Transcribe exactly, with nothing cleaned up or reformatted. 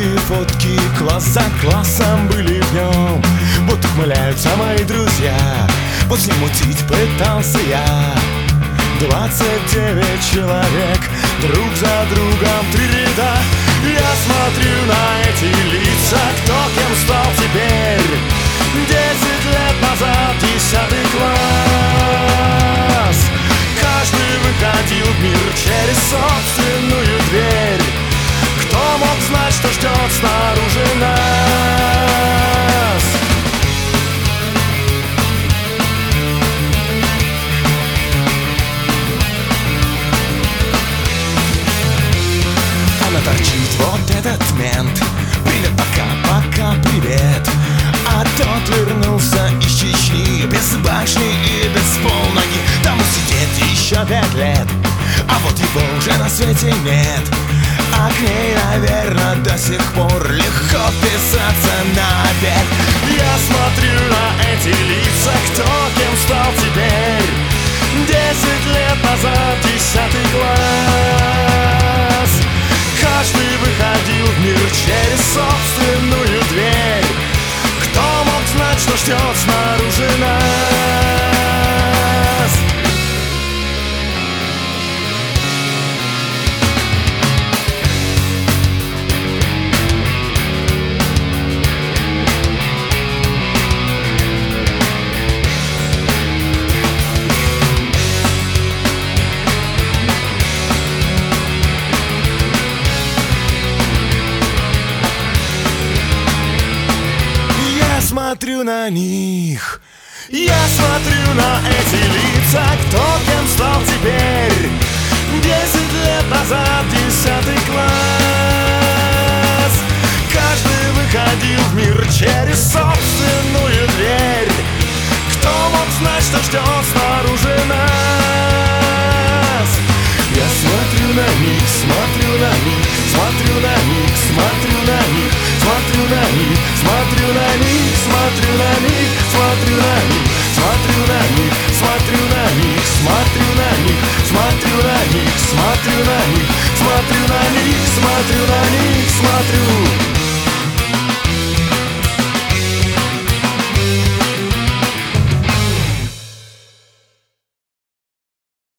Первые фотки класс за классом были в нем. Вот ухмыляются мои друзья. После мутить пытался я. Двадцать девять человек, друг за другом три ряда. Я смотрю на эти лица, кто кем стал теперь. Десять лет назад, десятый класс. Каждый выходил в мир через собственную дверь. Кто мог знать, что ждет снаружи нас? Она торчит, вот этот мент. Привет, пока, пока, привет. А тот вернулся из Чечни, без башни и без полноги. Тому сидеть еще пять лет, а вот его уже на свете нет. А к ней, наверное, до сих пор легко вписаться на обед. Я смотрю на эти лица, кто кем стал теперь. Десять лет назад, десятый класс. Каждый выходил в мир через собственную дверь. Кто мог знать, что ждет снаружи нас? Смотрю на них, я смотрю на эти лица, кто кем стал теперь. Десять лет назад, десятый класс. Каждый выходил в мир через собственную дверь. Кто мог знать, что ждет снаружи нас? Я смотрю на них, смотрю на них, смотрю на них, смотрю на них, смотрю на них, смотрю на них, смотрю на них, смотрю на них, смотрю на них, смотрю на них, смотрю на них, смотрю на них, смотрю на них, смотрю на них, смотрю на них, смотрю.